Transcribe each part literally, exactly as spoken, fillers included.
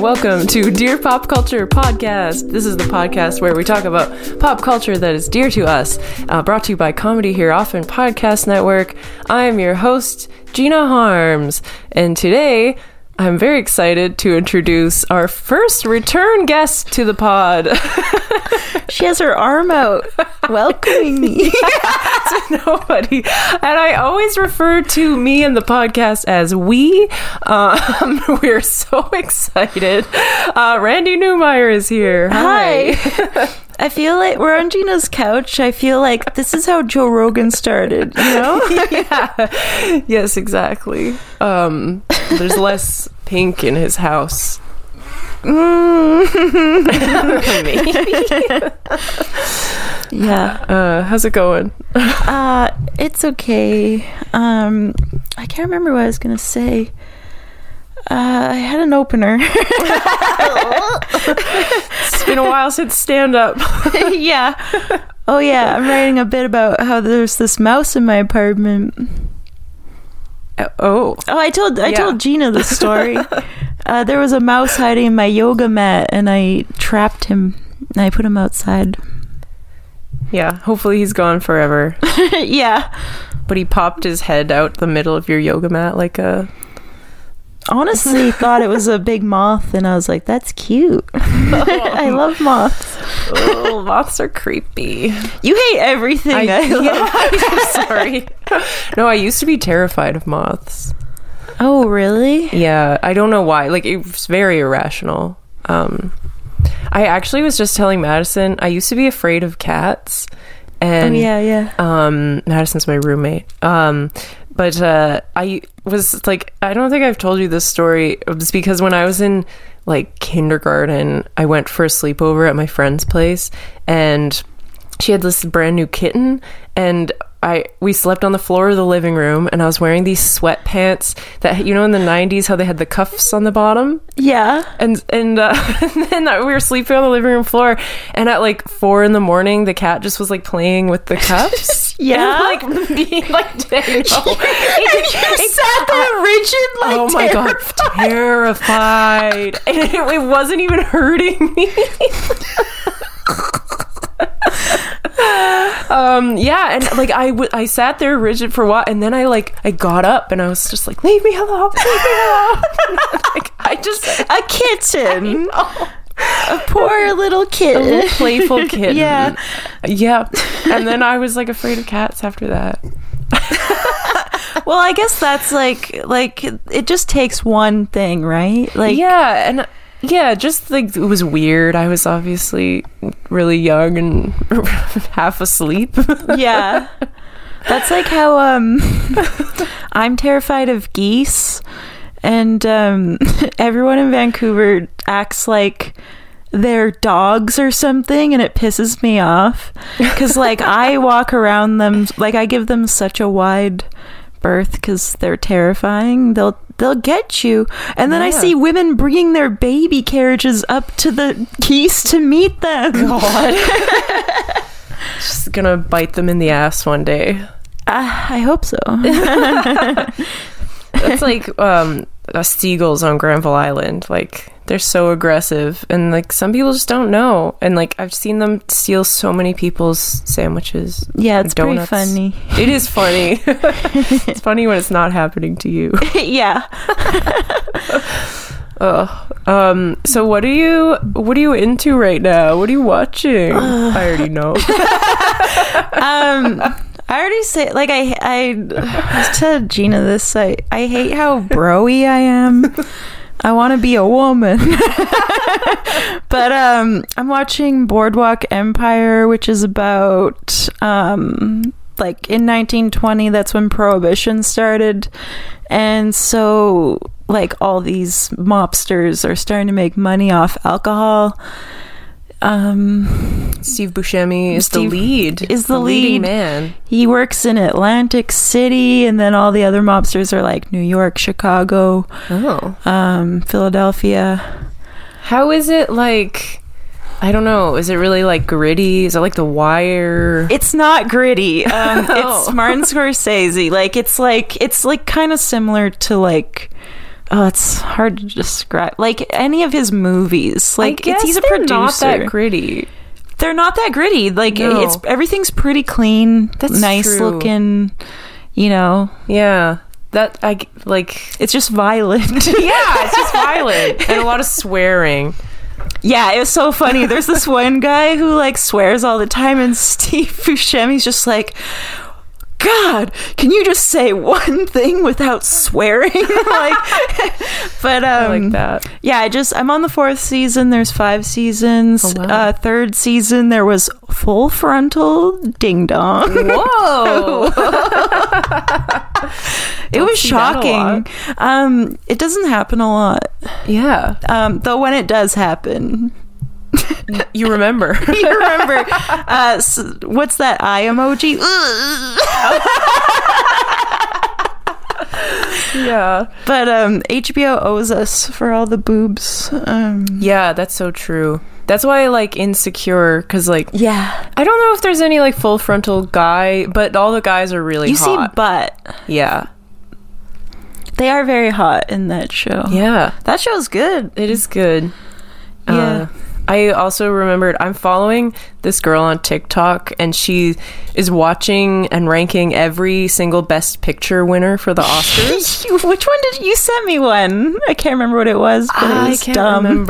welcome to Dear Pop Culture Podcast. This is the podcast where we talk about pop culture that is dear to us, uh, brought to you by Comedy Here Often Podcast Network. I am your host, Gina Harms, and today I'm very excited to introduce our first return guest to the pod. She has her arm out, welcoming me. To nobody. And I always refer to me and the podcast as we. Um, we're so excited. Uh, Randy Newmeyer is here. Hi. Hi. I feel like we're on Gina's couch. I feel like this is how Joe Rogan started, you know? Yeah. Yes, exactly. Um, there's less pink in his house. Mm. Maybe. Yeah. Uh, how's it going? uh, it's okay. Um, I can't remember what I was going to say. Uh, I had an opener. It's been a while since stand-up. Yeah. Oh, yeah. I'm writing a bit about how there's this mouse in my apartment. Uh, oh. Oh, I told I Yeah. told Gina the story. uh, there was a mouse hiding in my yoga mat, and I trapped him. And I put him outside. Yeah, hopefully he's gone forever. Yeah. But he popped his head out the middle of your yoga mat like a... Honestly, thought it was a big moth, and I was like, "That's cute." I love moths. Oh, moths are creepy. You hate everything. I, I love. Yeah, I'm sorry. No, I used to be terrified of moths. Oh, really? Yeah, I don't know why. Like, it was very irrational. Um, I actually was just telling Madison, I used to be afraid of cats. And, oh, yeah, yeah. Um, Madison's my roommate. Um, but uh, I was like, I don't think I've told you this story. It was because when I was in like kindergarten, I went for a sleepover at my friend's place, and she had this brand new kitten, and I we slept on the floor of the living room, and I was wearing these sweatpants that, you know, in the nineties, how they had the cuffs on the bottom. Yeah. And and, uh, and then we were sleeping on the living room floor, and at like four in the morning, the cat just was like playing with the cuffs. Yeah. And, like being like, no. And you sat there rigid, like, oh my god, terrified. And it, it wasn't even hurting me. um yeah, and like I, w- I sat there rigid for a while, and then I like I got up and I was just like, leave me alone, leave me alone. Like, I just a kitten, a poor little kitten, a little playful kitten. Yeah, yeah. And then I was like afraid of cats after that. Well, I guess that's like like it just takes one thing, right? Like, yeah, and yeah, just like it was weird. I was obviously really young and half asleep. Yeah. That's like how um I'm terrified of geese, and um everyone in Vancouver acts like they're dogs or something, and it pisses me off because like I walk around them, like I give them such a wide berth because they're terrifying. They'll they'll get you, and then yeah. I see women bringing their baby carriages up to the geese to meet them. God. Just gonna bite them in the ass one day. Uh, I hope so. That's like um uh, seagulls on Granville Island. Like, they're so aggressive, and like some people just don't know. And like I've seen them steal so many people's sandwiches. Yeah, it's donuts. pretty funny. It is funny. It's funny when it's not happening to you. Yeah. Oh, um. So what are you? What are you into right now? What are you watching? Uh, I already know. um. I already say, like, I, I, I said Gina this, I, I hate how bro-y I am. I want to be a woman. But um, I'm watching Boardwalk Empire, which is about, um, like, in nineteen twenty, that's when Prohibition started. And so, like, all these mobsters are starting to make money off alcohol. Um, Steve Buscemi is Steve the lead. Is the, the lead leading man. He works in Atlantic City, and then all the other mobsters are like New York, Chicago, oh, um, Philadelphia. How is it like? I don't know. Is it really like gritty? Is it like The Wire? It's not gritty. Um, Oh. It's Martin Scorsese. Like it's like it's like kind of similar to like oh, it's hard to describe. Like any of his movies, like I guess it's he's a they're producer. not that gritty. They're not that gritty. Like No. it's everything's pretty clean. That's nice true. looking. You know, Yeah, that I like. it's just violent. Yeah, it's just violent and a lot of swearing. Yeah, it was so funny. There's this one guy who like swears all the time, and Steve Buscemi's just like, God, can you just say one thing without swearing? Like, but um, I like that. yeah, I just I'm on the fourth season. There's five seasons. Oh, wow. Uh, third season there was Full Frontal Ding Dong. Whoa! It Don't was see that a lot. shocking. Um, it doesn't happen a lot. Yeah, Um, though when it does happen, you remember. you remember uh, s- what's that eye emoji? Yeah, But um, H B O owes us for all the boobs. Um, yeah, that's so true. That's why I like Insecure, because like yeah, I don't know if there's any like full frontal guy, but all the guys are really you hot. see butt. Yeah, They are very hot in that show. yeah, That show's good. it is good. Yeah. Uh, I also remembered I'm following this girl on TikTok, and she is watching and ranking every single Best Picture winner for the Oscars. Which one did you send me one? I can't remember what it was, but it I was can't dumb. remember.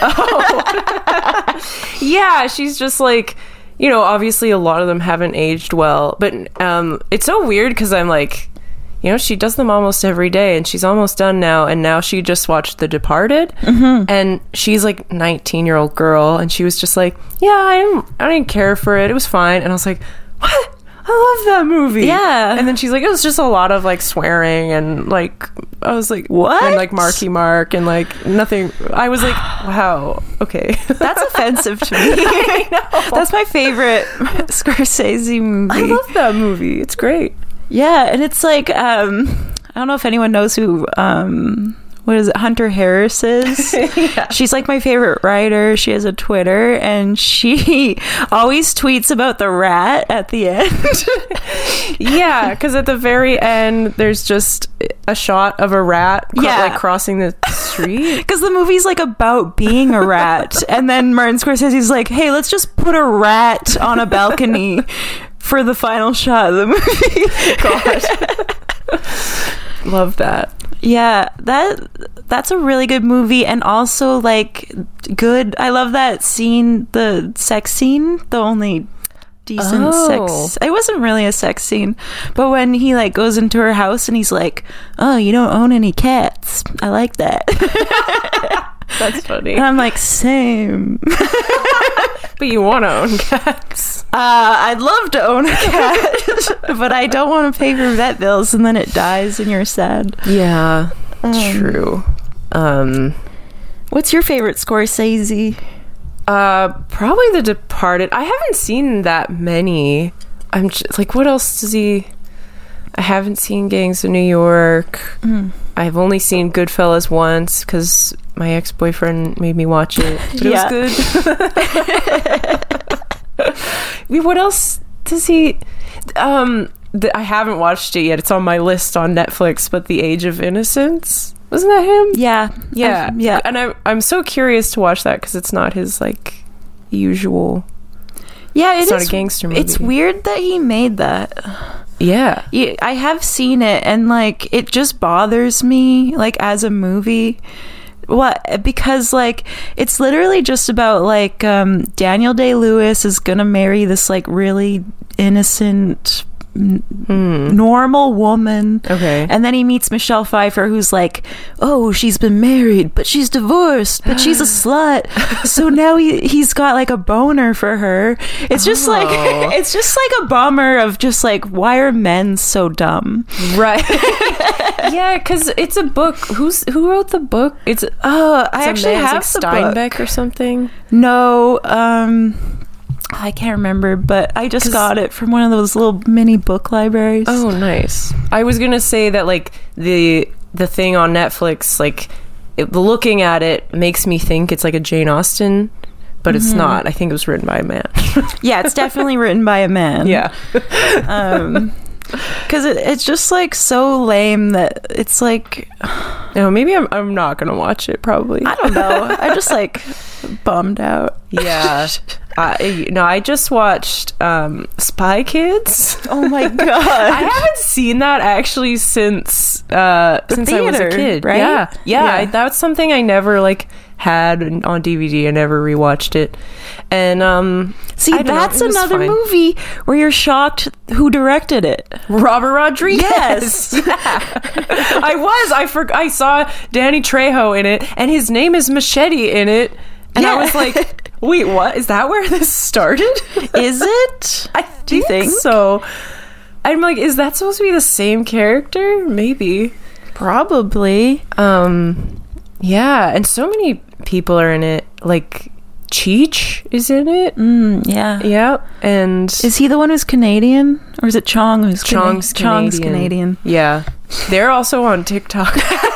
Oh, yeah, she's just like, you know, obviously a lot of them haven't aged well, but um, it's so weird because I'm like, you know, she does them almost every day, and she's almost done now. And now she just watched The Departed, mm-hmm. and she's like nineteen year old girl, and she was just like, yeah, I didn't, I didn't care for it. It was fine. And I was like, what? I love that movie. Yeah. And then she's like, it was just a lot of like swearing, and like, I was like, What? And like Marky Mark, and like nothing. I was like, wow, okay. That's offensive to me. I know. That's my favorite Scorsese movie. I love that movie. It's great. Yeah, and it's like um I don't know if anyone knows who um what is it, Hunter Harris is. Yeah. She's like my favorite writer. She has a Twitter, and she always tweets about the rat at the end. Yeah, because at the very end, there's just a shot of a rat cro- Yeah. like crossing the street. Because the movie's like about being a rat, and then Martin Scorsese's like, hey, let's just put a rat on a balcony for the final shot of the movie. God. Love that. Yeah, that that's a really good movie, and also like good. I love that scene, the sex scene, the only decent Oh. sex. It wasn't really a sex scene, but when he like goes into her house and he's like, "Oh, you don't own any cats." I like that. That's funny. And I'm like, same. But you want to own cats. Uh, I'd love to own a cat, but I don't want to pay for vet bills and then it dies and you're sad. Yeah, Um, true. Um, What's your favorite Scorsese? uh, probably The Departed. I haven't seen that many. I'm just, like, what else does he? I haven't seen Gangs of New York. Mm. I've only seen Goodfellas once because my ex-boyfriend made me watch it. But Yeah. it was good. Wait, what else does he? Um, th- I haven't watched it yet. It's on my list on Netflix. But The Age of Innocence, wasn't that him? Yeah, Yeah, I've- yeah. And I'm I'm so curious to watch that because it's not his like usual. Yeah, it It's not is- a gangster movie. It's weird that he made that. Yeah. Yeah, I have seen it, and like it just bothers me, like as a movie. What? Because like it's literally just about like um, Daniel Day-Lewis is gonna marry this like really innocent, n- Hmm. normal woman. Okay. And then he meets Michelle Pfeiffer, who's like, oh, she's been married, but she's divorced, but she's a slut. So now he, he's got like a boner for her. It's just Oh. like, it's just like a bummer of just like, why are men so dumb? Right. Yeah, because it's a book. Who's who wrote the book? It's Oh, I it's a actually man- it's have like the Steinbeck book. or something. No, um, I can't remember, but I just 'Cause- got it from one of those little mini book libraries. Oh, nice. I was gonna say that like the the thing on Netflix, like it, looking at it makes me think it's like a Jane Austen, but it's not. I think it was written by a man. Yeah, it's definitely written by a man. Yeah. um because it, it's just like so lame that it's like No, maybe I'm I'm not gonna watch it. Probably. I don't know. I just like bummed out. Yeah. I, no, I just watched um, Spy Kids. Oh my god! I haven't seen that actually since uh, The since I was a theater, kid. right? Yeah, yeah. Yeah. I, that's something I never like had on D V D. I never rewatched it. And um, See, I don't know, that's it was another fine. movie where you're shocked who directed it. Robert Rodriguez. Yes. Yeah. I was. I for, I saw Danny Trejo in it, and his name is Machete in it. And Yeah. I was like, wait, what? Is that where this started? Is it? I Do you think? so? I'm like, is that supposed to be the same character? Maybe. Probably. Um, yeah, and so many people are in it. Like Cheech is in it. Mm, yeah. Yeah, and Is he the one who's Canadian, or is it Chong who's Cana- Chong's Chong's Canadian. Canadian? Yeah, they're also on TikTok.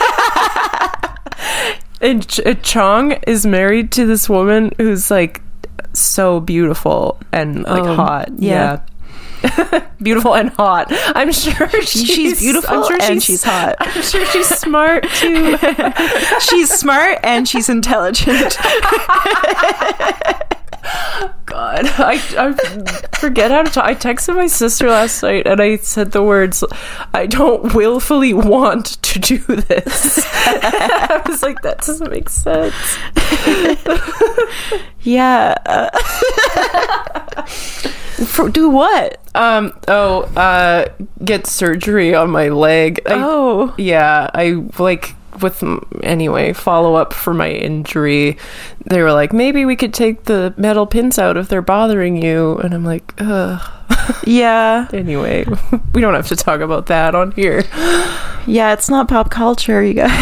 And Ch- Chong is married to this woman who's like so beautiful and like Oh, hot. yeah. Yeah. Beautiful and hot. I'm sure she's, She's beautiful I'm sure and she's hot. I'm sure she's smart too. She's smart and she's intelligent. God, I, I forget how to talk. I texted my sister last night and I said the words, I don't willfully want to do this. I was like, that doesn't make sense. Yeah. Uh, for, do what? Um, oh, uh, get surgery on my leg. I, Oh. Yeah, I like with anyway follow up for my injury. They were like, maybe we could take the metal pins out if they're bothering you, and I'm like, ugh. Yeah. Anyway, we don't have to talk about that on here. Yeah, it's not pop culture, you guys.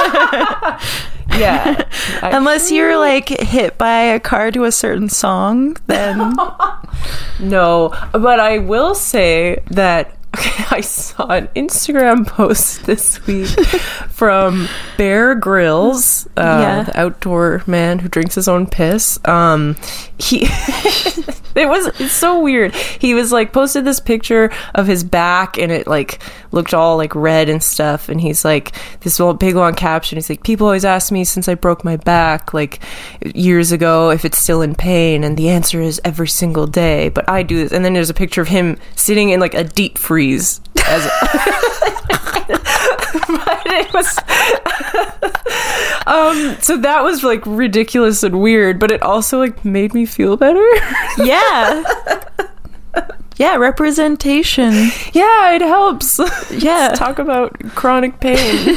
Yeah, I- Unless you're like hit by a car to a certain song, then no, but I will say that. Okay, I saw an Instagram post this week from Bear Grylls, uh, Yeah. the outdoor man who drinks his own piss. Um, he, it was it's so weird. He was like posted this picture of his back, and it like looked all like red and stuff. And he's like this little big long caption. He's like, people always ask me since I broke my back like years ago if it's still in pain, and the answer is every single day. But I do this. And then there's a picture of him sitting in like a deep freeze. As but it was um so that was like ridiculous and weird, but it also like made me feel better. yeah. Yeah, representation. Yeah, it helps. Yeah. Talk about chronic pain.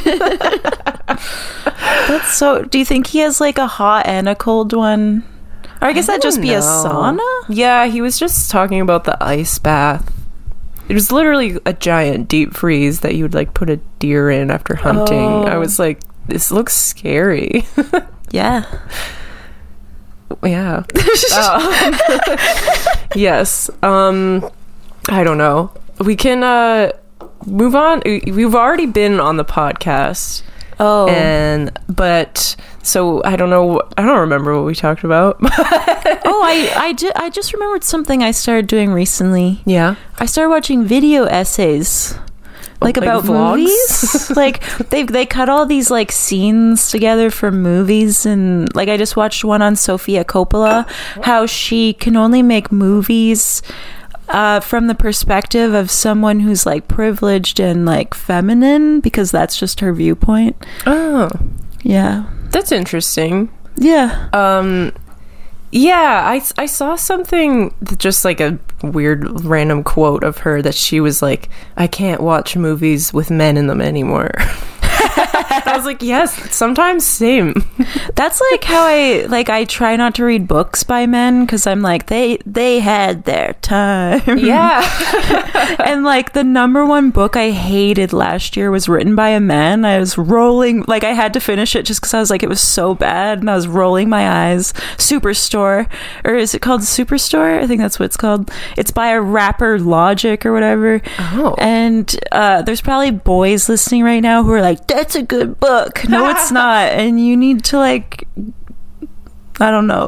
That's so do you think he has like a hot and a cold one? Or I guess I that'd just don't be a know. sauna? Yeah, he was just talking about the ice bath. It was literally a giant deep freeze that you would like put a deer in after hunting. Oh. I was like, this looks scary. Yeah. Yeah. Um, yes. Um, I don't know. We can uh, move on. We've already been on the podcast. Oh. And, but, so I don't know. I don't remember what we talked about. oh, I I, ju- I just remembered something I started doing recently. Yeah. I started watching video essays. Like, Like about vlogs? movies. Like they they cut all these like scenes together from movies, and like I just watched one on Sofia Coppola, how she can only make movies uh, from the perspective of someone who's like privileged and like feminine, because that's just her viewpoint. Oh, Yeah. that's interesting. Yeah. Um, yeah, I, I saw something, that just like a weird random quote of her that she was like, I can't watch movies with men in them anymore. I was like, yes, sometimes same. That's like how I like I try not to read books by men, because I'm like they they had their time. Yeah. And like the number one book I hated last year was written by a man. I was rolling, like I had to finish it just because I was like it was so bad, and I was rolling my eyes. Superstore, or is it called Superstore? I think that's what it's called. It's by a rapper, Logic or whatever. Oh. And uh, there's probably boys listening right now who are like, that's a good book. No, it's not. And you need to like, I don't know.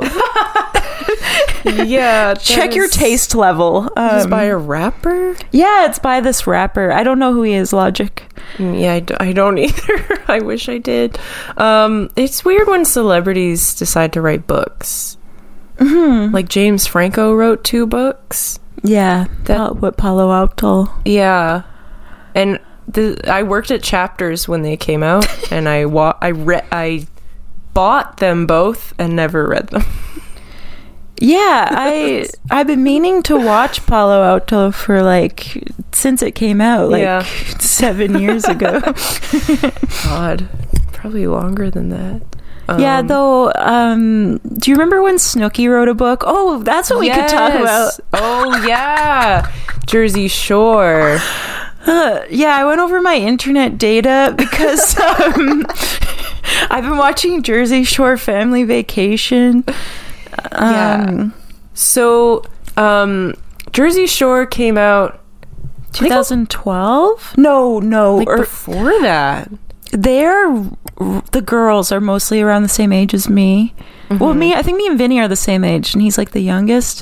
Yeah. Check your taste level. Is Um, by a rapper? yeah, it's by this rapper. I don't know who he is, Logic. Yeah, I, d- I don't either. I wish I did. Um, it's weird when celebrities decide to write books. Mm-hmm. Like James Franco wrote two books. Yeah, That- Pa- what Palo Alto. Yeah, and the, I worked at Chapters when they came out, and I wa- I read I bought them both and never read them. Yeah, I I've been meaning to watch Palo Alto for like since it came out, like Yeah. seven years ago. God, probably longer than that. Yeah, Um, though, um, do you remember when Snooki wrote a book? Oh, that's what we could talk about. yes. Oh yeah, Jersey Shore. Uh, yeah, I went over my internet data because um, I've been watching Jersey Shore Family Vacation. Um, Yeah. So, um, Jersey Shore came out twenty twelve? No, no. like or, before that. they're the girls are mostly around the same age as me. Well, me, I think me and Vinny are the same age, and he's like the youngest.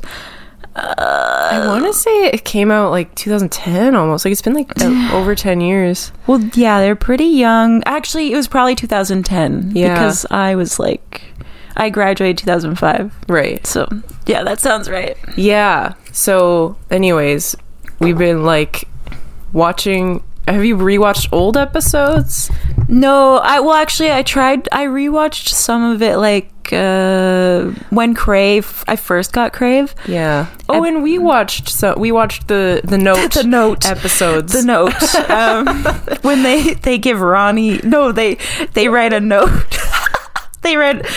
I want to say it came out like two thousand ten almost. Like it's been like uh, over ten years. Well, yeah, they're pretty young. Actually, it was probably two thousand ten Yeah. because I was like, I graduated two thousand five. Right. So, yeah, that sounds right. Yeah. So, anyways, we've been like watching. Have you rewatched old episodes? No, I well actually I tried I rewatched some of it like uh when Crave I first got Crave. Yeah. Oh, and we watched so we watched the the note The Note episodes. The Note. Um when they they give Ronnie no, they they write a note. They read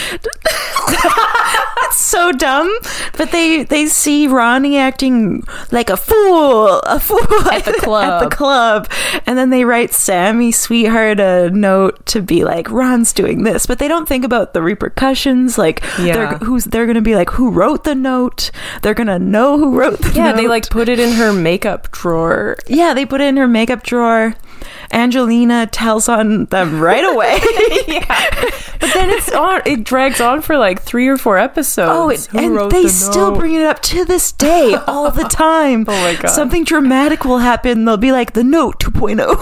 it's so dumb, but they they see Ronnie acting like a fool, a fool At the club. at the club, and then they write Sammy Sweetheart a note to be like Ron's doing this, but they don't think about the repercussions. Like, Yeah. they're who's they're gonna be like, who wrote the note? They're gonna know who wrote the Yeah, note. they like put it in her makeup drawer. Yeah, they put it in her makeup drawer. Angelina tells on them right away. Yeah. But then it's on it drags on for like three or four episodes. Oh, it, Who and wrote they the still note? bring it up to this day, all the time. Oh my God. Something dramatic will happen. They'll be like, the note two point oh.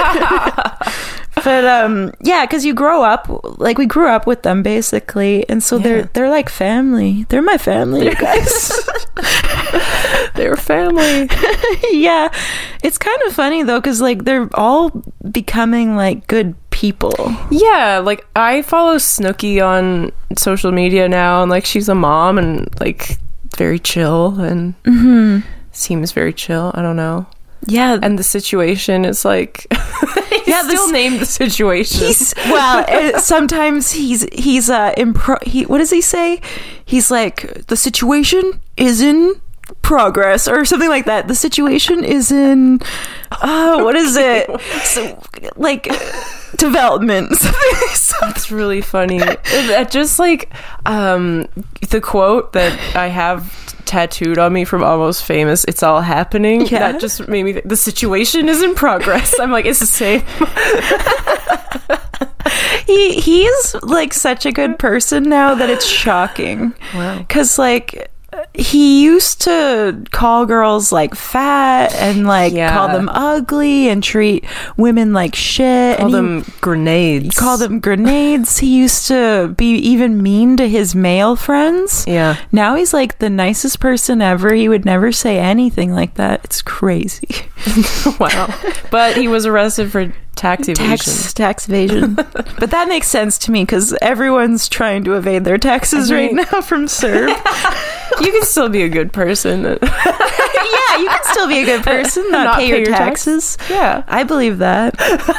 But um, yeah, because you grow up, like we grew up with them basically, and so Yeah. they're they're like family. They're my family, you guys. They're family. Yeah, it's kind of funny though, because like they're all becoming like good people. Yeah, like I follow Snooki on social media now, and like she's a mom and like very chill and seems very chill. I don't know. Yeah, And the situation is like, yeah, this- still named the situation. he's well uh, sometimes he's he's uh impro- he what does he say he's like, the situation is in progress or something like that. The situation is in uh what is it so, like development. It's really funny. That just like um the quote that I have tattooed on me from Almost Famous, it's all happening. Yeah. That just made me think, the situation is in progress. I'm like, it's the same. he he's like such a good person now that it's shocking. Wow. Because like he used to call girls like fat and like Yeah. call them ugly and treat women like shit. Call and he- them grenades. call them grenades. He used to be even mean to his male friends. Yeah. Now he's like the nicest person ever. He would never say anything like that. It's crazy. Wow. But he was arrested for tax evasion. Tax tax evasion. But that makes sense to me because everyone's trying to evade their taxes I right mean- now from C E R B. You can still be a good person. Yeah, you can still be a good person, not, Not pay, pay your your taxes. Yeah. I believe that.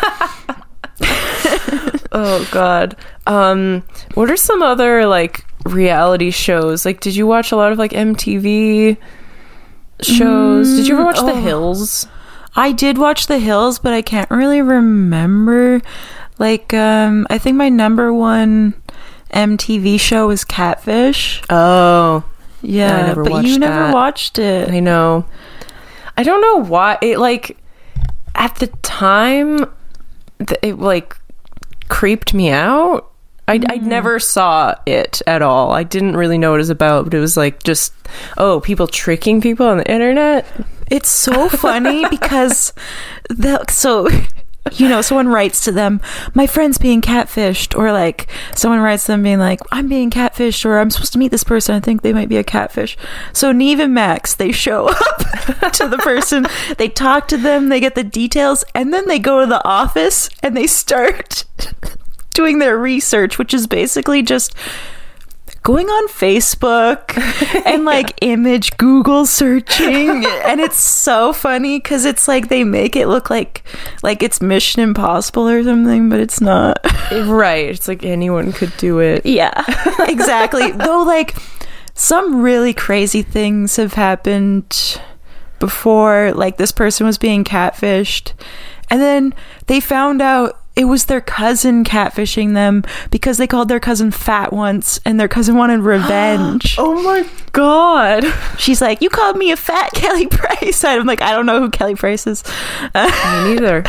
Oh God. Um, what are some other like reality shows? Like, did you watch a lot of like M T V shows? Did you ever watch The oh. Hills? I did watch The Hills, but I can't really remember. Like, um, I think my number one M T V show was Catfish. Oh, Yeah, I never but watched you never that. watched it. I know. I don't know why it like at the time th- it like creeped me out. I I never saw it at all. I didn't really know what it was about, but it was like just oh, people tricking people on the internet. It's so funny because the so you know, someone writes to them, my friend's being catfished, or like someone writes to them being like, I'm being catfished, or I'm supposed to meet this person, I think they might be a catfish. So Neve and Max, they show up to the person, they talk to them, they get the details, and then they go to the office and they start doing their research, which is basically just going on Facebook and like yeah. image Google searching. And it's so funny because it's like they make it look like like it's Mission Impossible or something, but it's not. Right. It's like anyone could do it. Yeah, exactly. Though like some really crazy things have happened before. Like this person was being catfished, and then they found out it was their cousin catfishing them because they called their cousin fat once, and their cousin wanted revenge. Oh my god. She's like, you called me a fat Kelly Price. I'm like, I don't know who Kelly Price is. Me neither.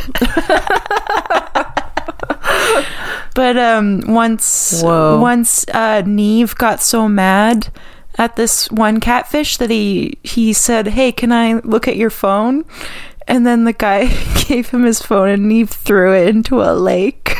But um, once, Whoa. once uh, Neve got so mad at this one catfish that he he said, hey, can I look at your phone? And then the guy gave him his phone and Neve threw it into a lake.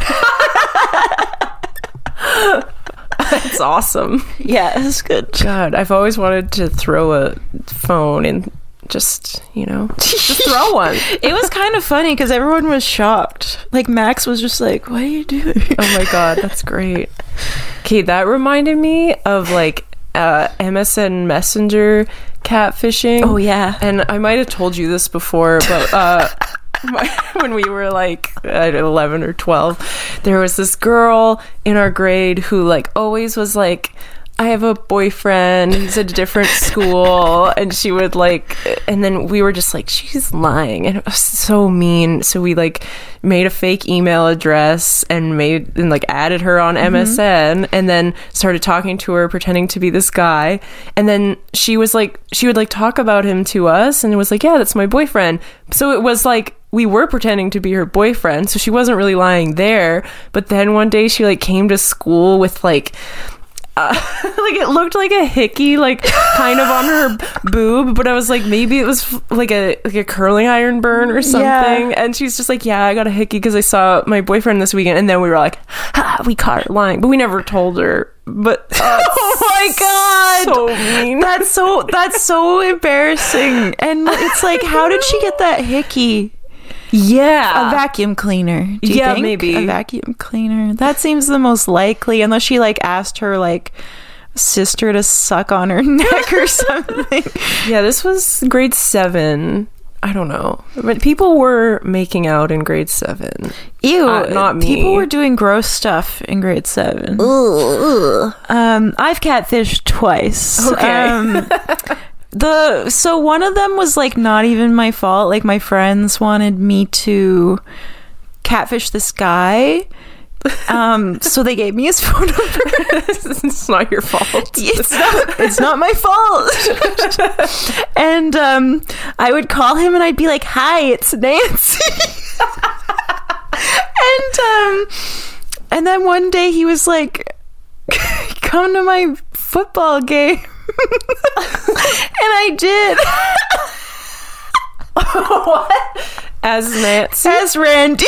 That's awesome. Yeah, it's good. God, I've always wanted to throw a phone and just, you know, just throw one. It was kind of funny because everyone was shocked. Like Max was just like, what are you doing? Oh my god, that's great. Okay, that reminded me of like uh, M S N Messenger catfishing. Oh yeah. And I might have told you this before, but uh when we were like at eleven or twelve, there was this girl in our grade who like always was like, I have a boyfriend, he's at a different school, and she would like, and then we were just like, she's lying, and it was so mean. So we like made a fake email address and made and like added her on mm-hmm. M S N, and then started talking to her pretending to be this guy, and then she was like, she would like talk about him to us, and it was like, yeah, that's my boyfriend. So it was like we were pretending to be her boyfriend, so she wasn't really lying there. But then one day she like came to school with like Uh, like it looked like a hickey, like kind of on her boob, but I was like, maybe it was like a like a curling iron burn or something. Yeah. And she's just like, yeah, I got a hickey because I saw my boyfriend this weekend. And then we were like, ha, we caught her lying, but we never told her. But uh, oh my god, so mean. That's so that's so embarrassing. And it's like, how did she get that hickey? Yeah, a vacuum cleaner. Do you yeah, think? maybe a vacuum cleaner. That seems the most likely, unless she like asked her like sister to suck on her neck or something. Yeah, this was grade seven. I don't know, but people were making out in grade seven. Ew, uh, not me. People were doing gross stuff in grade seven. Ugh. Um, I've catfished twice. Okay. Um, The so one of them was like not even my fault. Like my friends wanted me to catfish this guy, um so they gave me his phone number. It's not your fault. It's not, it's not my fault. And um I would call him and I'd be like, hi, it's Nancy. and um and then one day he was like, come to my football game. And I did. What? As Nancy? As Randy.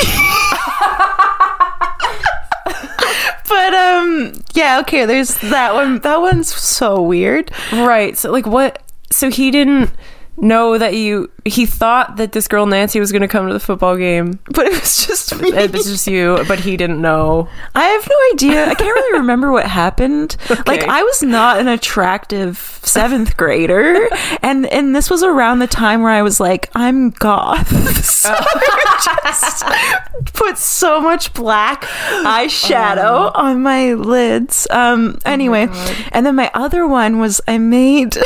But um yeah, okay, there's that one. That one's so weird. Right. So like what, so he didn't know that you, he thought that this girl Nancy was going to come to the football game, but it was just me. It was just you, but he didn't know. I have no idea. I can't really remember what happened. Okay. Like I was not an attractive seventh grader, and and this was around the time where I was like, I'm goth. So I just put so much black eyeshadow oh. on my lids. Um anyway, oh and then my other one was I made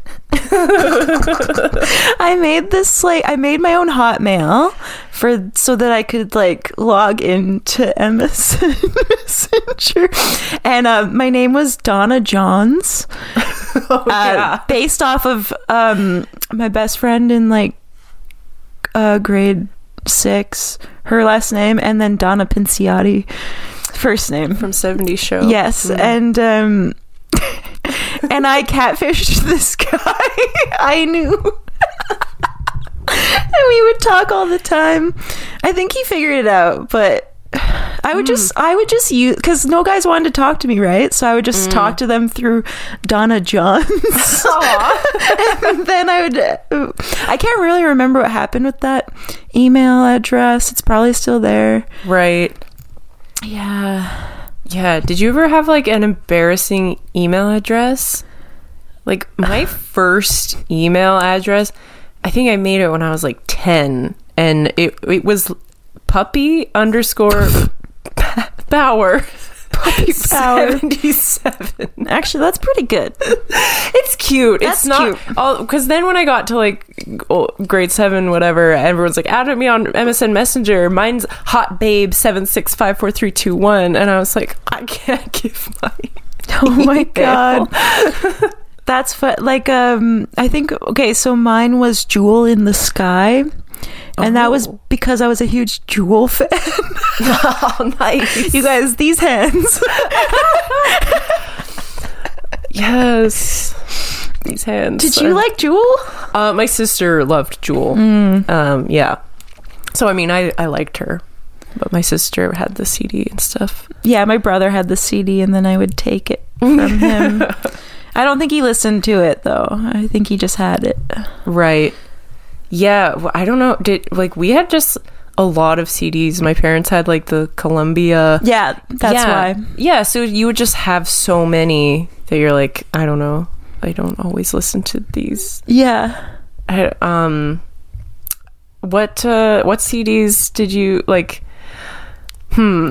I made this like I made my own Hotmail for so that I could like log into M S N Messenger, and uh, my name was Donna Johns. Oh, yeah. uh, based off of um, my best friend in like uh, grade six, her last name, and then Donna Pinciotti, first name from seventies Show. Yes, mm. and um. And I catfished this guy I knew. And we would talk all the time. I think he figured it out, but I would mm. just I would just use, because no guys wanted to talk to me, right? So I would just mm. talk to them through Donna Johns. And then I would I can't really remember what happened with that email address. It's probably still there. Right. Yeah. Yeah. Did you ever have like an embarrassing email address? Like my first email address, I think I made it when I was like ten, and it it was puppy underscore power. Puppy power seventy-seven. Actually, that's pretty good. It's cute. That's it's not cute. all, because then when I got to like grade seven, whatever, everyone's like, add me on M S N Messenger. Mine's hot babe seven six five four three two one, and I was like, I can't give my. Oh my god. That's fun. Like, um, I think, okay, so mine was Jewel in the Sky. And oh. that was because I was a huge Jewel fan. Oh, nice. You guys, these hands. Yes. These hands. Did you uh, like Jewel? Uh, my sister loved Jewel. Mm. Um, yeah. So, I mean, I, I liked her. But my sister had the C D and stuff. Yeah, my brother had the C D, and then I would take it from him. I don't think he listened to it, though. I think he just had it. Right. Yeah. I don't know. Did like we had just a lot of C Ds. My parents had like the Columbia. Yeah, that's yeah. why. Yeah. So you would just have so many that you're like, I don't know. I don't always listen to these. Yeah. I, um. What uh, what C Ds did you like? Hmm.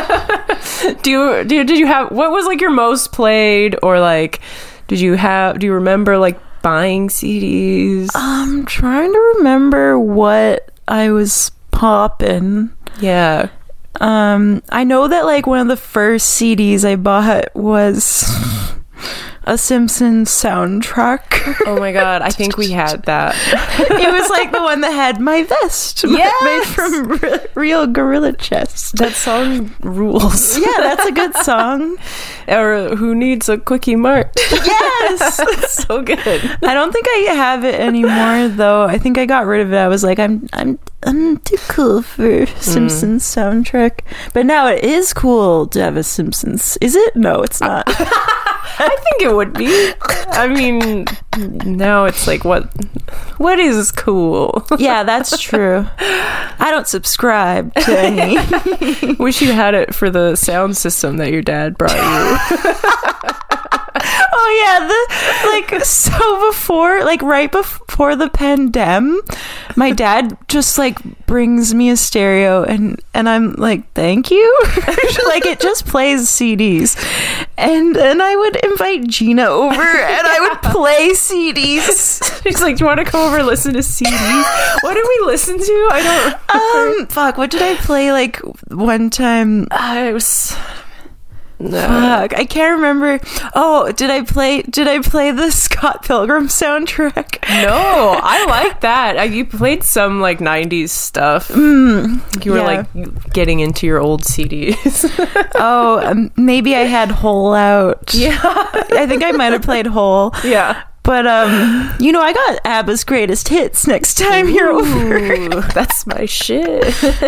do you do you, did you have, what was like your most played, or like did you have do you remember like buying C Ds? I'm trying to remember what I was popping. Yeah. Um I know that like one of the first C Ds I bought was a Simpsons soundtrack. Oh my god, I think we had that. It was like the one that had My Vest. Yes! Made from re- real gorilla chest. That song rules. Yeah, that's a good song. Or Who Needs a Quickie Mart? Yes! So good. I don't think I have it anymore, though. I think I got rid of it. I was like, I'm I'm I'm too cool for Simpsons mm. soundtrack. But now it is cool to have a Simpsons. Is it? No, it's not. I think it would be. I mean, now it's like, what what is cool? Yeah, that's true. I don't subscribe to any. Wish you had it for the sound system that your dad brought you. Oh yeah, the like so before, like right before the pandemic, my dad just like brings me a stereo, and and I'm like, thank you. Like it just plays C Ds, and and I would invite Gina over, and I would play C Ds. She's like, do you want to come over and listen to C Ds? What did we listen to? I don't remember. Um fuck, what did I play like one time? I was No. Fuck, I can't remember. Oh, did I play did I play the Scott Pilgrim soundtrack? No, I like that. I, you played some like nineties stuff. Mm, you were yeah. like getting into your old C Ds. Oh, um, maybe I had Hole Out. Yeah. I think I might have played Hole. Yeah. But, um, you know, I got ABBA's Greatest Hits next time Ooh, you're over. That's my shit.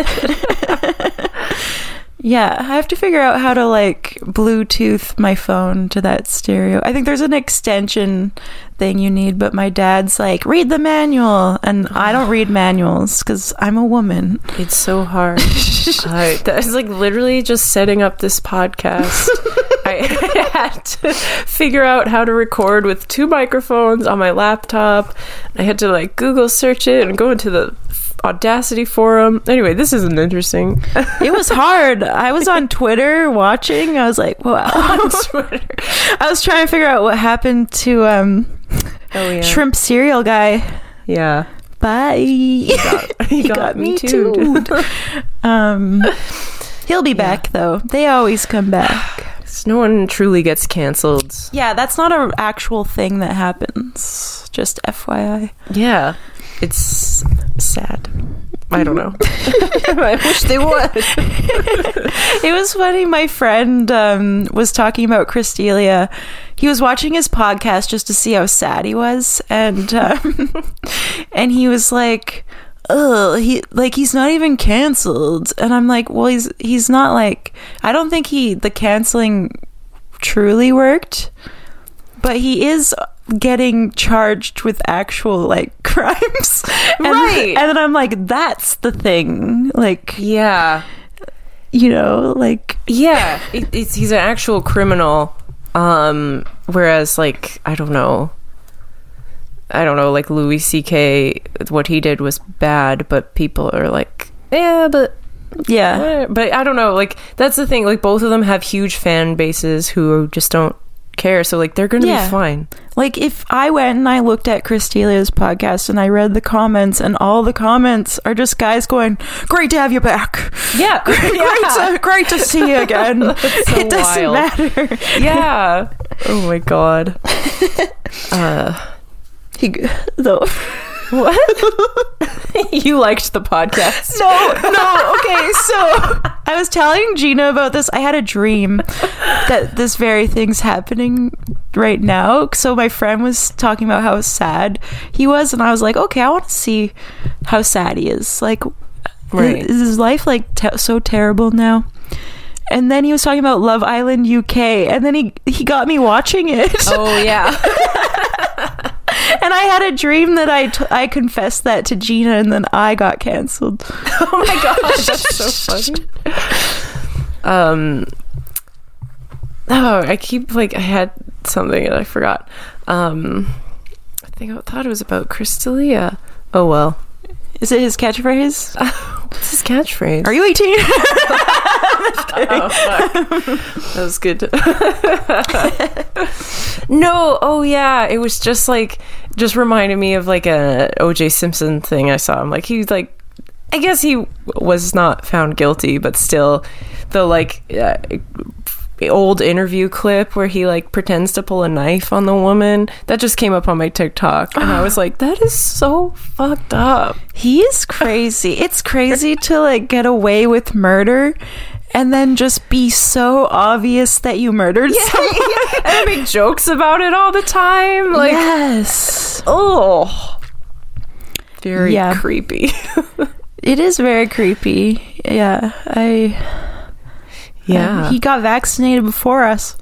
Yeah, I have to figure out how to like Bluetooth my phone to that stereo. I think there's an extension thing you need, but my dad's like, read the manual, and I don't read manuals because I'm a woman. It's so hard. I, that's like literally just setting up this podcast. I had to figure out how to record with two microphones on my laptop. I had to like Google search it and go into the Audacity forum. Anyway, this isn't interesting. It was hard. I was on Twitter watching. I was like, wow. On Twitter. I was trying to figure out what happened to um oh, yeah. Shrimp Cereal Guy. Yeah. Bye. He got, he got, got me too. too. um, he'll be back yeah. though. They always come back. No one truly gets canceled. Yeah, that's not an actual thing that happens. Just F Y I. Yeah. It's sad. I don't know. I wish they would. It was funny. My friend um, was talking about Chris D'Elia. He was watching his podcast just to see how sad he was, and um, and he was like, ugh, he like he's not even canceled. And I'm like, well, he's he's not like, I don't think he the canceling truly worked, but he is getting charged with actual like crimes. And, Right. and then I'm like, that's the thing. Like, Yeah. you know, like, Yeah. It, it's, he's an actual criminal. Um, whereas, like, I don't know. I don't know, like Louis C K, what he did was bad, but people are like, yeah, but yeah. eh. But I don't know, like, that's the thing, like, both of them have huge fan bases who just don't care, so, like, they're gonna Yeah. be fine. Like, if I went and I looked at Chris D'Elia's podcast and I read the comments, and all the comments are just guys going, great to have you back. Yeah. Great, to, great to see you again. So It doesn't wild. matter. Yeah. Oh my god. Uh, He, though. what? You liked the podcast? No, no, okay, so I was telling Gina about this. I had a dream that this very thing's happening right now. So my friend was talking about how sad he was, and I was like, okay, I want to see how sad he is. Like, Right. is his life like te- so terrible now? And then he was talking about Love Island U K, and then he he got me watching it. Oh yeah. And I had a dream that I, t- I confessed that to Gina, and then I got cancelled. Oh my god, that's so funny. Um. Oh, I keep like I had something and I forgot. Um, I think I thought it was about Chris D'Elia. Oh well. Is it his catchphrase? What's his catchphrase? Are you eighteen? Oh, fuck. That was good. No, oh yeah, it was just like, just reminded me of like a O J Simpson thing I saw. I'm like, he like, I guess he was not found guilty, but still, the like uh, old interview clip where he like pretends to pull a knife on the woman, that just came up on my TikTok, and I was like, that is so fucked up. He is crazy. It's crazy to like get away with murder and then just be so obvious that you murdered someone. And I make jokes about it all the time. Like, yes. oh, very Yeah. creepy. It is very creepy. Yeah. I Yeah, He got vaccinated before us.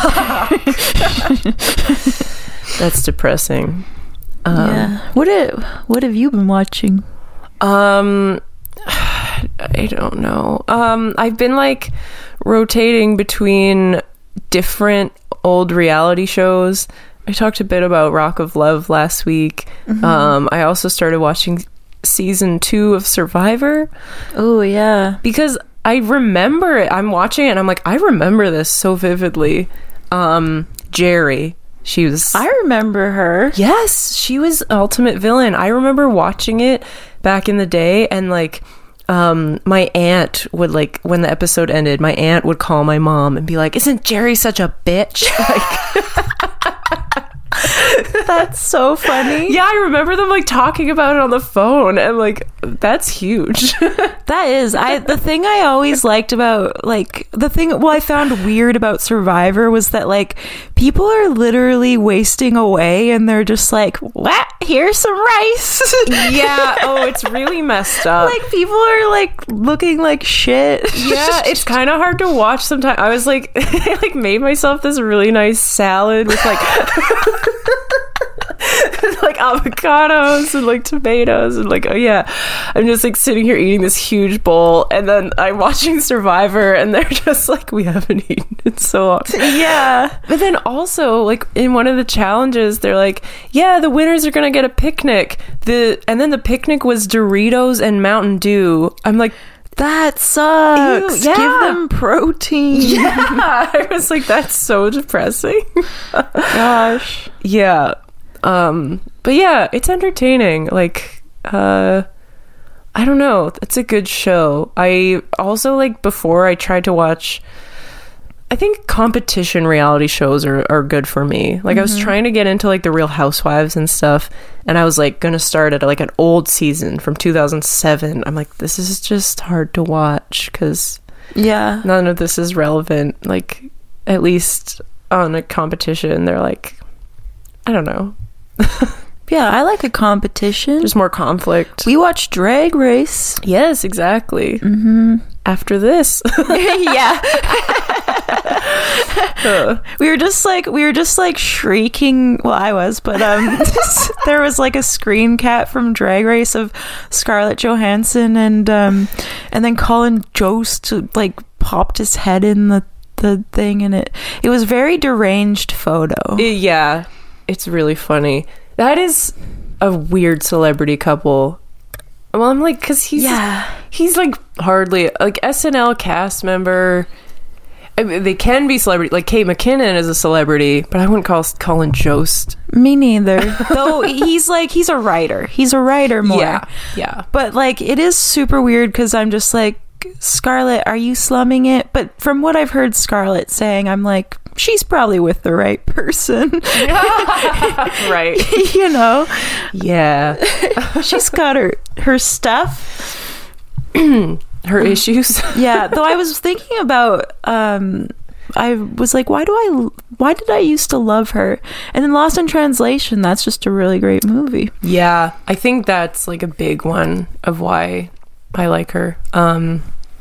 that's depressing. Um, Yeah. What have, what have you been watching? Um, I don't know. Um, I've been like rotating between different old reality shows. I talked a bit about Rock of Love last week. Mm-hmm. Um, I also started watching season two of Survivor Oh, yeah. because I remember it. I'm watching it and I'm like, I remember this so vividly. Um, Jerry, she was... I remember her. Yes, she was ultimate villain. I remember watching it back in the day, and like um my aunt would, like, when the episode ended, my aunt would call my mom and be like, isn't Jerry such a bitch? Like, That's so funny. yeah, I remember them like talking about it on the phone, and like, that's huge. That is, I the thing I always liked about, like, the thing well I found weird about Survivor was that like people are literally wasting away and they're just like, what? Here's some rice. Yeah, oh, it's really messed up. Like, people are like looking like shit. Yeah, it's kind of hard to watch sometimes. I was like, I like made myself this really nice salad with like like avocados and like tomatoes and like, oh yeah, I'm just like sitting here eating this huge bowl, and then I'm watching Survivor and they're just like, we haven't eaten in so long. Yeah. But then also, like, in one of the challenges, they're like, yeah, the winners are gonna get a picnic. The and then the picnic was Doritos and Mountain Dew. I'm like, That sucks. Ew, yeah. Give them protein. yeah. I was like, that's so depressing. Gosh. Yeah. Um, but yeah, it's entertaining. Like, uh, I don't know. It's a good show. I also, like, before I tried to watch, I think competition reality shows are, are good for me. Like, mm-hmm. I was trying to get into like the Real Housewives and stuff, and I was like gonna start at like an old season from two thousand seven. I'm like, this is just hard to watch because Yeah. none of this is relevant. Like, at least on a competition, they're like, I don't know. Yeah, I like a competition. There's more conflict. We watched Drag Race. Yes, exactly. Mm-hmm. After this. Yeah. uh. We were just like, we were just like shrieking. Well, I was, but um, there was like a screen cap from Drag Race of Scarlett Johansson and um, and then Colin Jost like popped his head in the the thing, and it it was very deranged photo. Yeah, it's really funny. That is a weird celebrity couple. Well, I'm like, because he's yeah. he's like hardly like S N L cast member. I mean, they can be celebrity. Like Kate McKinnon is a celebrity, but I wouldn't call Colin Jost. Me neither. Though he's like he's a writer. He's a writer more. Yeah, yeah. But like it is super weird because I'm just like, Scarlett, are you slumming it? But from what I've heard Scarlett saying, I'm like, she's probably with the right person. Right. You know? Yeah. She's got her her stuff. Her issues. Yeah. Though I was thinking about um I was like, why do I why did I used to love her? And then Lost in Translation, that's just a really great movie. Yeah. I think that's like a big one of why I like her. Um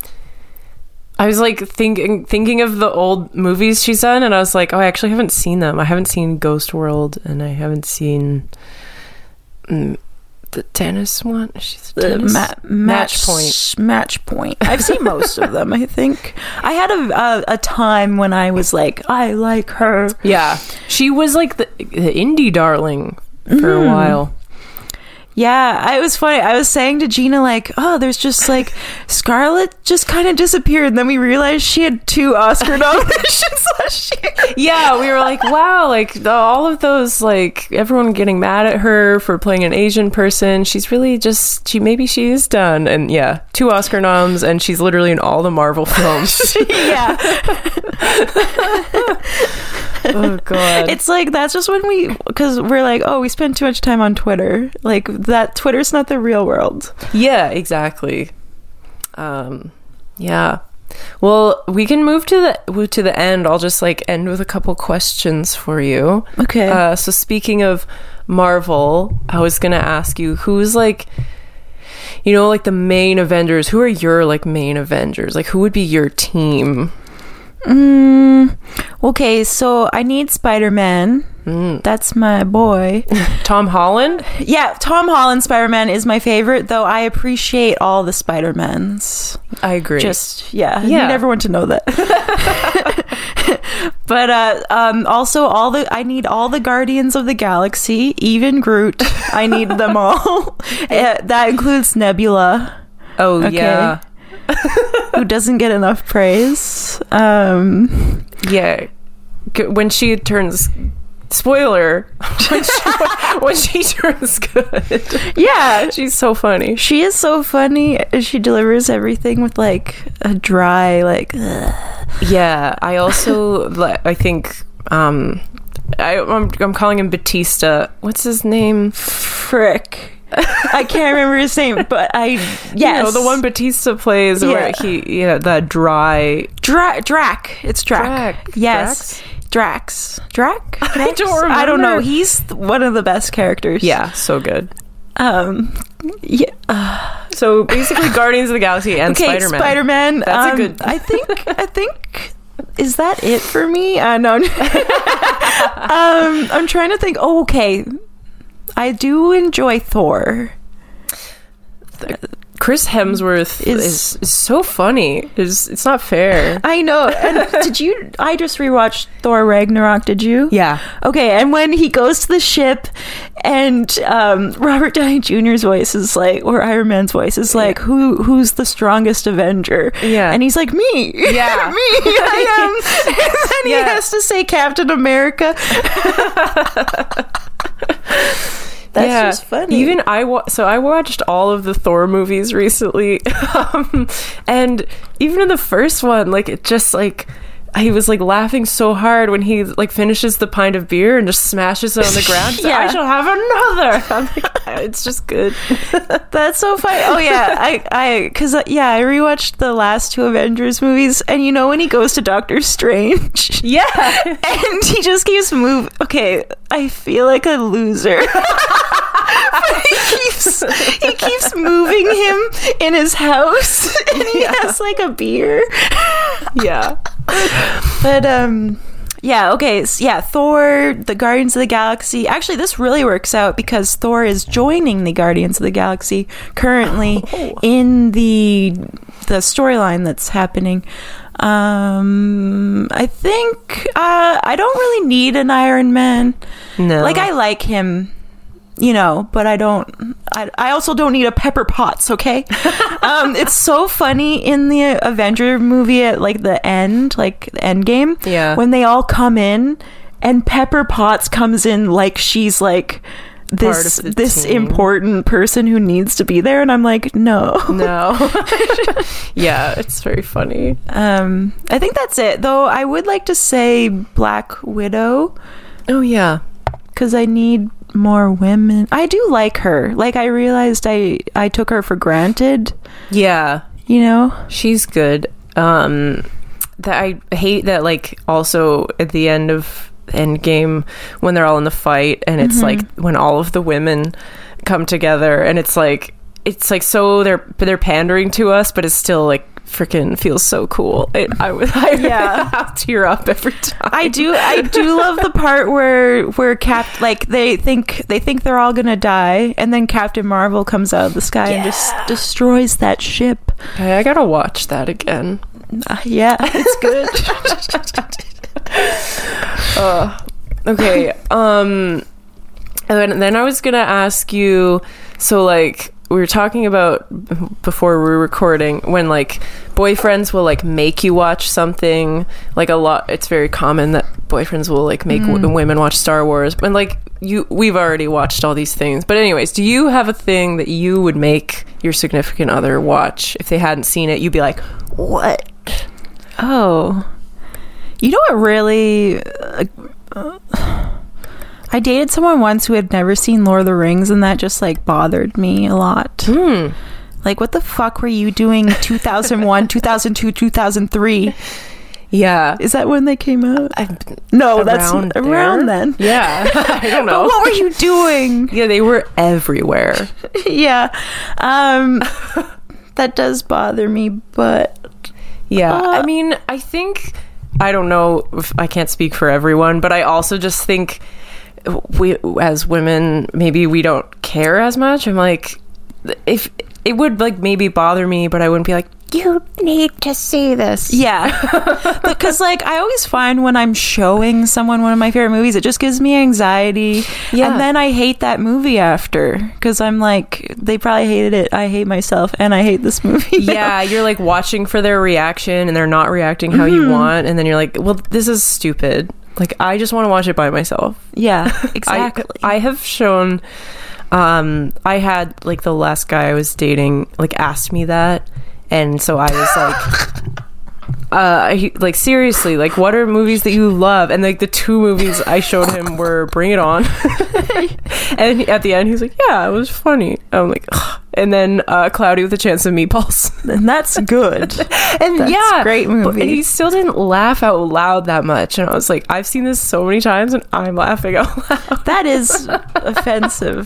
I was like thinking thinking of the old movies she's done, and I was like, oh, I actually haven't seen them. I haven't seen Ghost World, and I haven't seen mm, the tennis one. She's The tennis? ma- match, Match Point. Match Point. I've seen most of them. I think I had a, a a time when I was like, I like her. Yeah, she was like the, the indie darling for Mm. a while. Yeah, I was funny. I was saying to Gina, like, oh, there's just like Scarlett just kind of disappeared. And then we realized she had two Oscar nominations last year. Yeah, we were like, wow, like the, all of those, like everyone getting mad at her for playing an Asian person. She's really just, she maybe she is done. And yeah, two Oscar noms, and she's literally in all the Marvel films. Yeah. Oh, God. It's like, that's just when we, because we're like, oh, we spend too much time on Twitter. Like, that Twitter's not the real world. Yeah, exactly. Um, yeah. Well, we can move to the to the end. I'll just like end with a couple questions for you. Okay. Uh, so speaking of Marvel, I was gonna ask you who's like, you know, like the main Avengers. Who are your like main Avengers? Like, who would be your team? Mm, okay, so I need Spider-Man. Mm. That's my boy. Tom Holland? Yeah, Tom Holland Spider-Man is my favorite, though I appreciate all the Spider-Mans. I agree. Just, yeah, I Yeah. need everyone to know that. But uh, um, also, all the I need all the Guardians of the Galaxy, even Groot. I need them all. Uh, that includes Nebula. Oh, Okay. yeah. Who doesn't get enough praise. Um, Yeah. G- When she turns... Spoiler. When she, when she turns good. yeah, She's so funny. she is so funny. She delivers everything with like a dry, like, ugh. Yeah, I also li- I think um I I'm, I'm calling him Batista. What's his name? Frick. I can't remember his name, but I yes, You know, the one Batista plays where Yeah. he yeah, that dry Dra- Drac. It's Drac. Drac. Yes. Drax. Drac? I don't I don't know. remember. He's th- one of the best characters. Yeah, so good. Um yeah. uh, So basically Guardians of the Galaxy and okay, Spider-Man. Spider-Man. That's a um, good- I think I think is that it for me? Uh no. um I'm trying to think. Oh, okay. I do enjoy Thor. Chris Hemsworth Is- is, is so funny. It's it's not fair. I know. And did you? I just rewatched Thor Ragnarok. Did you? Yeah. Okay. And when he goes to the ship, and um, Robert Downey Junior's voice is like, or Iron Man's voice is like, who who's the strongest Avenger? Yeah. And he's like, me. Yeah. me. I am. And then he Yeah. has to say Captain America. That's Yeah. just funny. Even I wa- so I watched all of the Thor movies recently, um, and even in the first one, like it just like he was like laughing so hard when he like finishes the pint of beer and just smashes it on the ground. He's Yeah. like, I shall have another. I'm like, it's just good. That's so funny. Oh yeah, I I because uh, yeah, I rewatched the last two Avengers movies, and you know when he goes to Doctor Strange, Yeah. and he just keeps moving. Okay, I feel like a loser. he keeps he keeps moving him in his house, and he Yeah. has like a beer. Yeah. But um yeah, okay, so yeah, Thor, the Guardians of the Galaxy. Actually, this really works out because Thor is joining the Guardians of the Galaxy currently Oh. in the the storyline that's happening. Um I think uh I don't really need an Iron Man. No. Like I like him, you know, but I don't I, I also don't need a Pepper Potts, okay? um it's so funny in the Avenger movie at like the end, like the end game, Yeah. when they all come in and Pepper Potts comes in like she's like this Part of the this team. important person who needs to be there, and I'm like, no. No. Yeah, it's very funny. um I think that's it, though. I would like to say Black Widow, Oh yeah. because I need more women. I do like her. Like I realized I I took her for granted, Yeah. you know. She's good. Um that I hate that like also at the end of Endgame when they're all in the fight and it's like when all of the women come together and it's like it's like so they're they're pandering to us, but it's still like freaking feels so cool. It, I would I Yeah. have to tear up every time. I do I do love the part where where Cap like they think they think they're all gonna die, and then Captain Marvel comes out of the sky and just destroys that ship. Okay, I gotta watch that again. Uh, yeah, it's good. Uh, okay. Um, and then, then I was gonna ask you. So, like, we were talking about b- before we were recording when like boyfriends will like make you watch something. Like a lot, it's very common that boyfriends will like make w- women watch Star Wars. And like you, we've already watched all these things. But anyways, do you have a thing that you would make your significant other watch if they hadn't seen it? You'd be like, what? Oh, you know what really uh, uh, I dated someone once who had never seen Lord of the Rings, and that just like bothered me a lot. Hmm. Like, what the fuck were you doing two thousand one, two thousand two, two thousand three? Yeah. Is that when they came out? I, No, that's around around there? then. Yeah. I don't know. But what were you doing? Yeah, they were everywhere. Yeah. Um that does bother me, but Yeah. Uh, I mean, I think, I don't know if I can't speak for everyone, but I also just think we, as women, maybe we don't care as much. I'm like, if it would like maybe bother me, but I wouldn't be like, you need to see this. yeah. Because like I always find when I'm showing someone one of my favorite movies, it just gives me anxiety. Yeah. And then I hate that movie after, because I'm like, they probably hated it. I hate myself and I hate this movie. Yeah, you're like watching for their reaction and they're not reacting how you want, and then you're like, well, this is stupid. Like, I just want to watch it by myself. Yeah, exactly. I, I have shown um I had like the last guy I was dating like asked me that, and so I was like uh he, like seriously, like what are movies that you love? And like the two movies I showed him were Bring It On and he, at the end he's like, yeah, it was funny. I'm like, ugh. And then uh Cloudy with a Chance of Meatballs. And that's good. And That's yeah, a great but- movie. and he still didn't laugh out loud that much, and I was like, I've seen this so many times and I'm laughing out loud. That is offensive.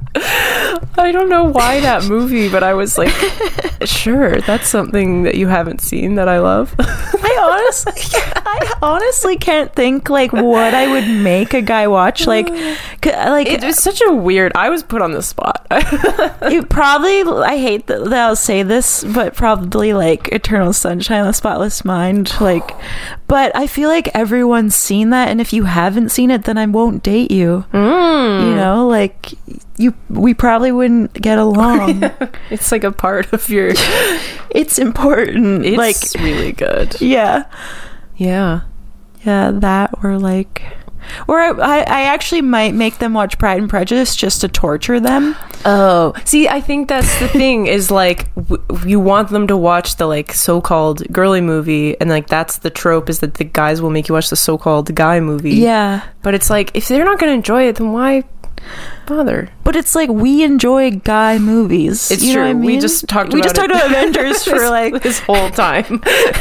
I don't know why that movie, but I was like, sure, that's something that you haven't seen that I love. I honestly, I honestly can't think like what I would make a guy watch. Like, c- like It was such a weird, I was put on the spot. it probably. I hate that, that I'll say this, but probably like Eternal Sunshine of the Spotless Mind. Like, but I feel like everyone's seen that, and if you haven't seen it, then I won't date you. Mm. You know, like you, we probably wouldn't get along. It's like a part of your, It's important. it's like, really good. yeah. Yeah. Yeah, that or like Or I, I, I actually might make them watch Pride and Prejudice just to torture them. Oh, see, I think that's the thing is like w- you want them to watch the like so-called girly movie, and like that's the trope is that the guys will make you watch the so-called guy movie. Yeah. But it's like if they're not going to enjoy it, then why bother? But it's like we enjoy guy movies. It's you know true. what I mean? We just talked we about just talked it. about Avengers for like this whole time.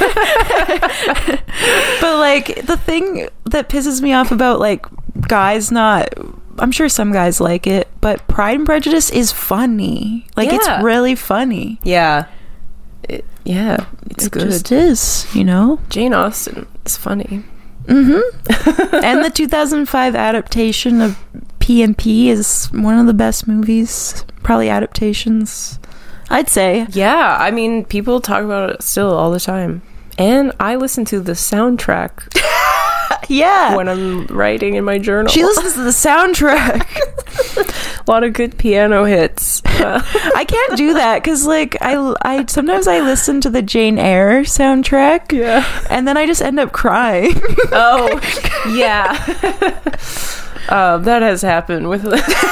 But like the thing that pisses me off about like guys not, I'm sure some guys like it, but Pride and Prejudice is funny. Like Yeah. it's really funny. Yeah. It, yeah, it's it good. just is, you know? Jane Austen is funny. Mm-hmm. And the two thousand five adaptation of P and P is one of the best movies, probably adaptations, I'd say. Yeah, I mean, people talk about it still all the time. And I listen to the soundtrack Yeah. when I'm writing in my journal. She listens to the soundtrack. A lot of good piano hits. Uh, I can't do that because, like, I, I sometimes I listen to the Jane Eyre soundtrack, yeah. and then I just end up crying. Oh, yeah. uh, that has happened with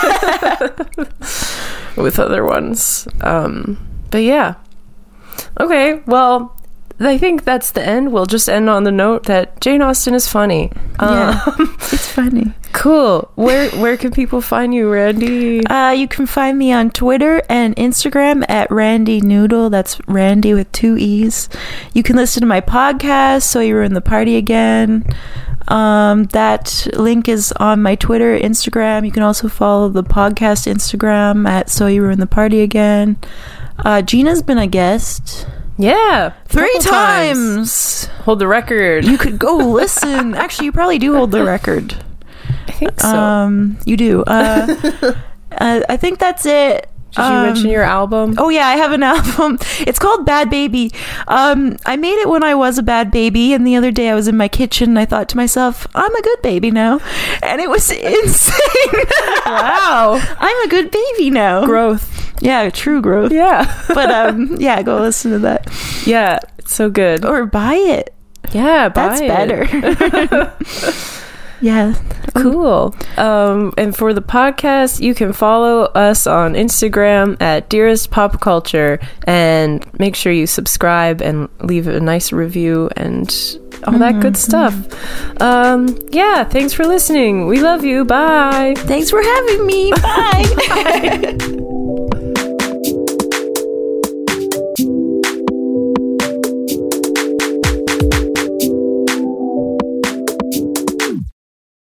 with other ones. Um, but yeah. Okay, well, I think that's the end. We'll just end on the note that Jane Austen is funny. Yeah, Um, it's funny. Cool. Where where can people find you, Randy? Uh, you can find me on Twitter and Instagram at Randy Noodle. That's Randy with two E's. You can listen to my podcast, So You Ruined the Party Again. Um, that link is on my Twitter, Instagram. You can also follow the podcast Instagram at So You Ruined the Party Again. Uh, Gina's been a guest. Yeah, Three couple times. Hold the record. You could go listen. Actually, you probably do hold the record. I think so. Um, you do. Uh, uh, I think that's it. Did you Um, mention your album? Oh yeah, I have an album. It's called Bad Baby. Um, I made it when I was a bad baby, and the other day I was in my kitchen and I thought to myself, I'm a good baby now. And it was insane. Wow. I'm a good baby now. Growth. Yeah, true growth. Yeah. But um, yeah, go listen to that. Yeah, it's so good. Or buy it. Yeah, buy That's it. better. Yeah. Cool. Um, and for the podcast, you can follow us on Instagram at Dearest Pop Culture, and make sure you subscribe and leave a nice review and all mm-hmm. that good stuff. Um, yeah, thanks for listening. We love you. Bye. Thanks for having me. Bye. Bye.